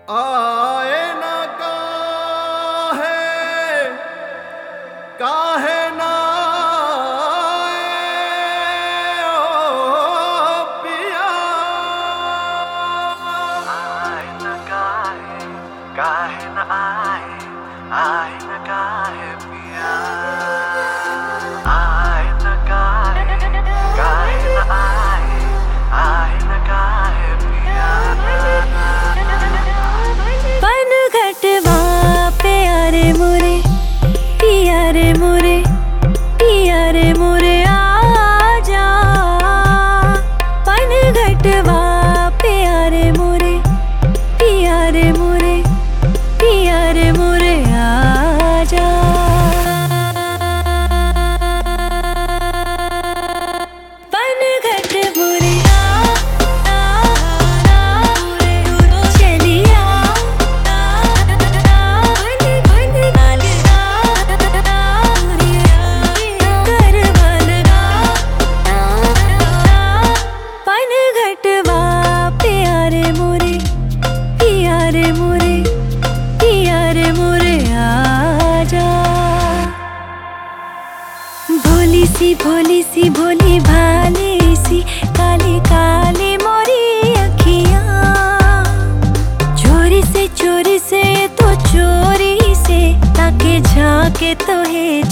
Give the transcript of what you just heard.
आए ना काहे ना आए ओ पिया। आए न काहे न आए न काहे पिया। आए न काहे न आए न काहे पिया। पन घटवा प्यारे मोरे पिया रे मोरे पिया रे मोरे आजा। पन घटवा प्यारे मोरे पिया रे मोरे पिया रे मोरे आजा। पन घट मोरे भोली सी भोली भाली सी काली काली मोरी अखियाँ। चोरी से तो चोरी से ताके झाके तो है